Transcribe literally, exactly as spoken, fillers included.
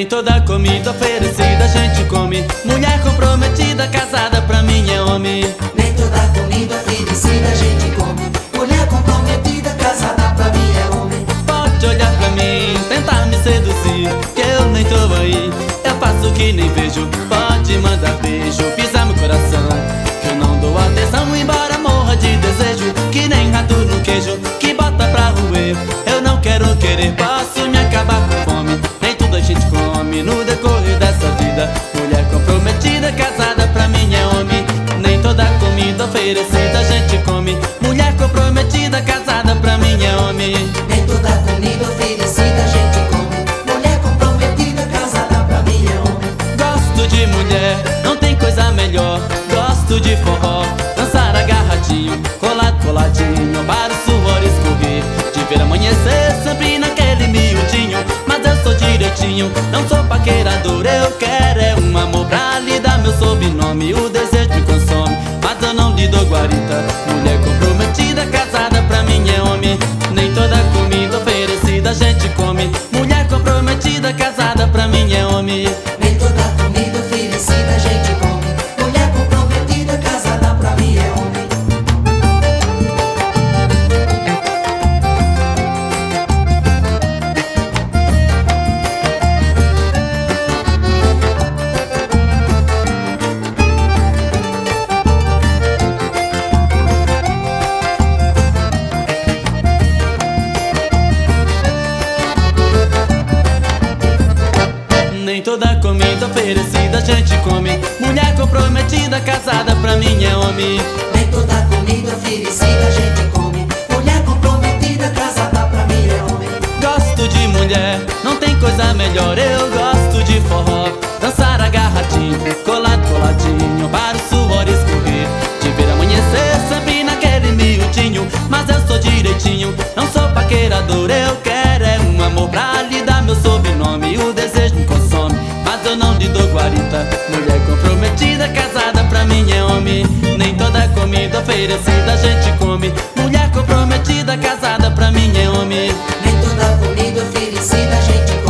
toda comida oferecida a gente come. Mulher comprometida, casada, pra mim é homem. Nem toda comida oferecida a gente come. Mulher comprometida, casada, pra mim é homem. Pode olhar pra mim, tentar me seduzir, que eu nem tô aí, eu faço que nem vejo. Pode mandar beijo, pisar meu coração, que eu não dou atenção, embora morra de desejo. Que nem rato no queijo, que bota pra roer. Eu não quero querer, posso me acabar com fome. Nem tudo a gente come no decorrer dessa vida. Mulher comprometida, casada, pra mim é homem. Nem toda comida oferecida a gente come. Mulher comprometida, casada, pra mim é homem. Nem toda comida oferecida a gente come. Mulher comprometida, casada, pra mim é homem. Gosto de mulher, não tem coisa melhor. Gosto de forró, dançar agarradinho, colado, coladinho, para o suor escorrer. De ver amanhecer sempre naquele miudinho. Mas eu sou direitinho, não sou paquerador. Eu quero é um amor pra lhe dar meu sobrenome. O desejo me consome, mas eu não lhe dou guarita. Mulher comprometida, casada, pra mim é homem. Nem toda comida oferecida a gente come. Mulher comprometida, casada, pra mim é homem. Nem toda comida oferecida a gente come. Mulher comprometida, casada, pra mim é homem. Nem toda comida oferecida a gente come. Mulher comprometida, casada, pra mim é homem. Nem toda comida oferecida a gente come. Mulher comprometida, casada, pra mim é homem. Gosto de mulher, não tem coisa melhor. Eu gosto de forró, dançar agarradinho, colado, coladinho, para o suor escorrer. De ver amanhecer sempre naquele miudinho. Mas eu sou direitinho, não sou paquerador. Eu quero é um amor pra lhe dar meu sobrenome. O desejo me consome, mas eu não lhe dou guarita. Mulher comprometida, casada, pra mim é homem. Nem toda comida oferecida a gente come. Mulher comprometida, casada, pra mim é homem. Nem toda comida oferecida a gente come.